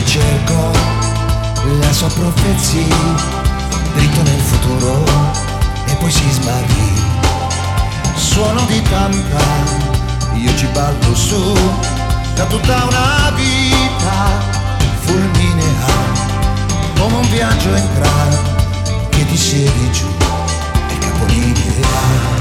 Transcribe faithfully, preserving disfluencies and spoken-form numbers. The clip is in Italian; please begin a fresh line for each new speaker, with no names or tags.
cerco la sua profezia, dritto nel futuro e poi si smarrì. Suono di tampa, io ci ballo su, da tutta una vita fulminea, come un viaggio in crano che ti siedi giù e capolinea.